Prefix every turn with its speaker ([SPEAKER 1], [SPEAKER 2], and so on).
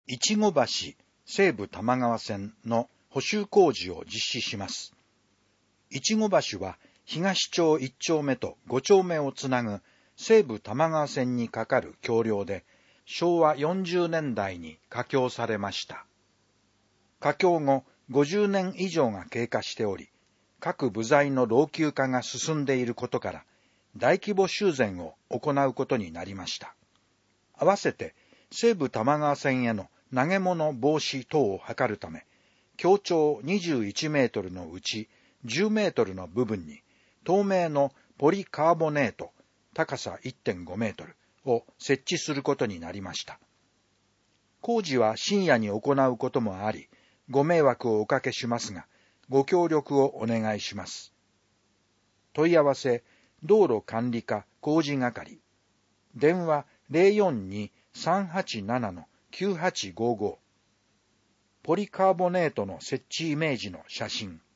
[SPEAKER 1] いちご橋西武多摩川線の補修工事を実施します。いちご橋は東町1丁目と5丁目をつなぐ西武多摩川線に架かる橋梁で、昭和40年代に架橋されました。架橋後50年以上が経過しており、各部材の老朽化が進んでいることから、大規模修繕を行うことになりました。合わせて西武多摩川線への投げ物防止等を図るため、橋長21メートルのうち10メートルの部分に透明のポリカーボネート高さ 1.5 メートルを設置することになりました。工事は深夜に行うこともあり、ご迷惑をおかけしますが、ご協力をお願いします。問い合わせ、道路管理課工事係。電話 042-387-9855。ポリカーボネートの設置イメージの写真。